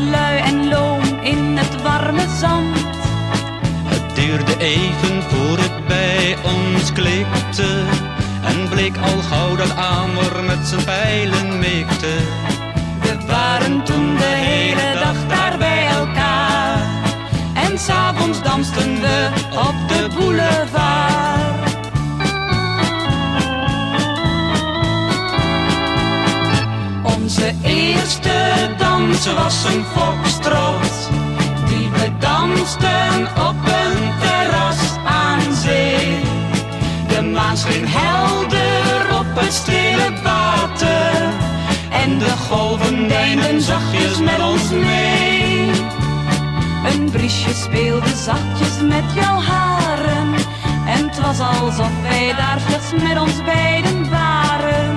lui en loom in het warme zand. Het duurde even voor het bij ons klikte en bleek al gauw dat Amor met zijn pijlen mikte. We waren toen de hele dag daar bij elkaar en 's avonds dansten we op de boulevard. Onze eerste dans was een foxtrot die we dansten op een terras aan zee. De maan scheen helder op het stille water en de golven deinden zachtjes met ons mee. Een briesje speelde zachtjes met jouw haren en 't was alsof wij daar slechts met ons beiden waren.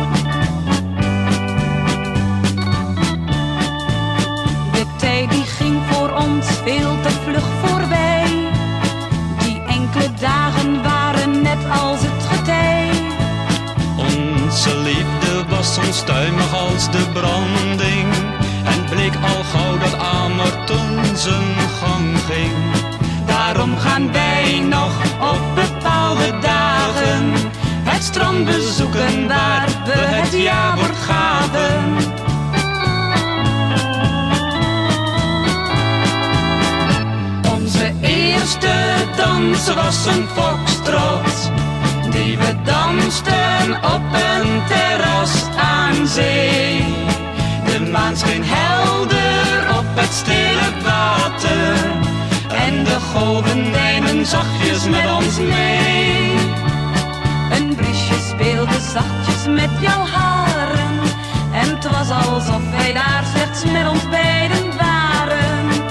De tijd die ging voor ons veel te vlug voorbij. Die enkele dagen waren net als het getij. Onze liefde was onstuimig als de branding en bleek al gauw dat Amor toen zijn gang ging. Daarom gaan wij nog op bepaalde dagen het strand bezoeken waar we het jawoord gaven. Onze eerste dans was een foxtrot die we dansten op een terras aan zee. De maan scheen helder op het stille water en de golven deinden zachtjes met ons mee. Een briesje speelde zachtjes met jouw haren en 't was alsof wij daar slechts met ons beiden waren.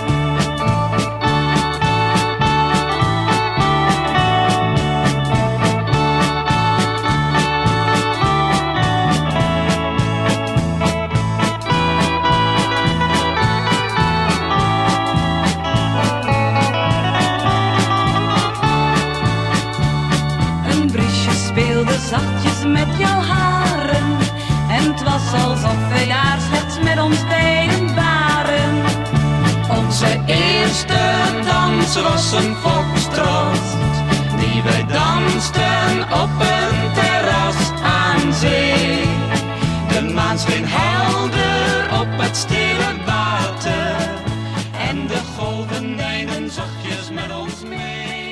Speelde zachtjes met jouw haren en 't was alsof wij daar slechts met ons beiden waren. Onze eerste dans was een foxtrot die wij dansten op een terras aan zee. De maan scheen helder op het stille water en de golven deinden zachtjes met ons mee.